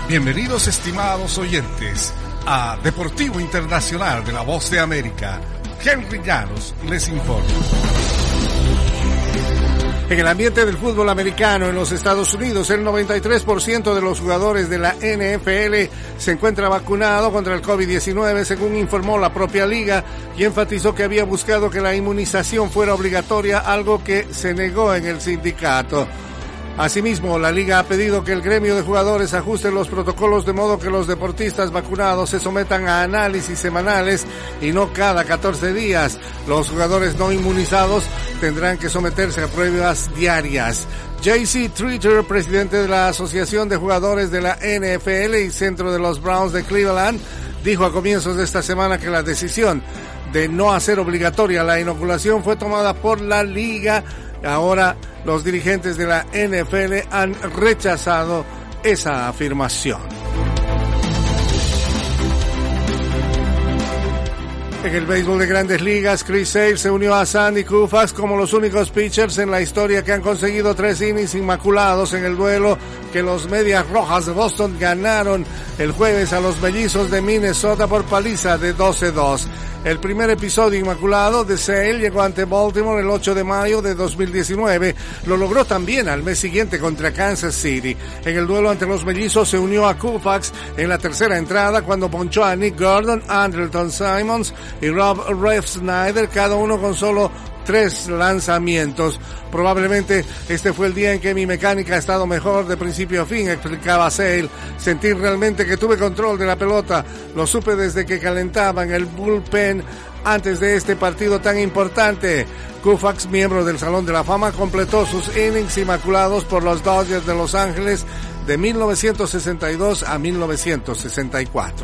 Bienvenidos, estimados oyentes, a Deportivo Internacional de la Voz de América. Henry Llanos les informa. En el ambiente del fútbol americano en los Estados Unidos, el 93% de los jugadores de la NFL se encuentra vacunado contra el COVID-19, según informó la propia liga, y enfatizó que había buscado que la inmunización fuera obligatoria, algo que se negó en el sindicato. Asimismo, la liga ha pedido que el gremio de jugadores ajuste los protocolos de modo que los deportistas vacunados se sometan a análisis semanales y no cada 14 días. Los jugadores no inmunizados tendrán que someterse a pruebas diarias. J.C. Treater, presidente de la Asociación de Jugadores de la NFL y centro de los Browns de Cleveland, dijo a comienzos de esta semana que la decisión de no hacer obligatoria la inoculación fue tomada por la liga. Ahora los dirigentes de la NFL han rechazado esa afirmación. En el béisbol de Grandes Ligas, Chris Sale se unió a Sandy Koufax como los únicos pitchers en la historia que han conseguido 3 innings inmaculados en el duelo que los Medias Rojas de Boston ganaron el jueves a los Mellizos de Minnesota por paliza de 12-2. El primer episodio inmaculado de Sale llegó ante Baltimore el 8 de mayo de 2019. Lo logró también al mes siguiente contra Kansas City. En el duelo ante los Mellizos se unió a Koufax en la tercera entrada cuando ponchó a Nick Gordon, Andrelton Simmons y Rob Refsnyder, cada uno con solo 3 lanzamientos. Probablemente este fue el día en que mi mecánica ha estado mejor de principio a fin, explicaba Sale. Sentí realmente que tuve control de la pelota. Lo supe desde que calentaba en el bullpen antes de este partido tan importante. Koufax, miembro del Salón de la Fama, completó sus innings inmaculados por los Dodgers de Los Ángeles de 1962 a 1964.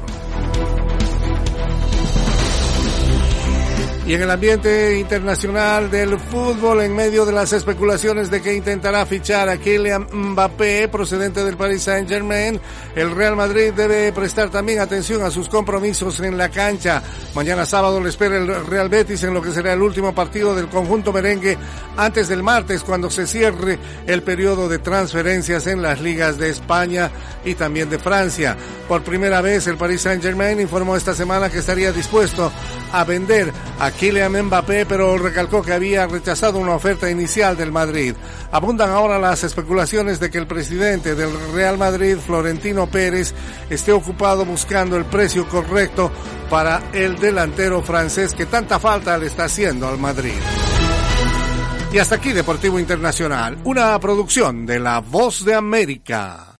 Y en el ambiente internacional del fútbol, en medio de las especulaciones de que intentará fichar a Kylian Mbappé, procedente del Paris Saint-Germain, el Real Madrid debe prestar también atención a sus compromisos en la cancha. Mañana sábado le espera el Real Betis en lo que será el último partido del conjunto merengue antes del martes, cuando se cierre el periodo de transferencias en las ligas de España y también de Francia. Por primera vez, el Paris Saint-Germain informó esta semana que estaría dispuesto a vender a Kylian Mbappé, pero recalcó que había rechazado una oferta inicial del Madrid. Abundan ahora las especulaciones de que el presidente del Real Madrid, Florentino Pérez, esté ocupado buscando el precio correcto para el delantero francés que tanta falta le está haciendo al Madrid. Y hasta aquí Deportivo Internacional, una producción de La Voz de América.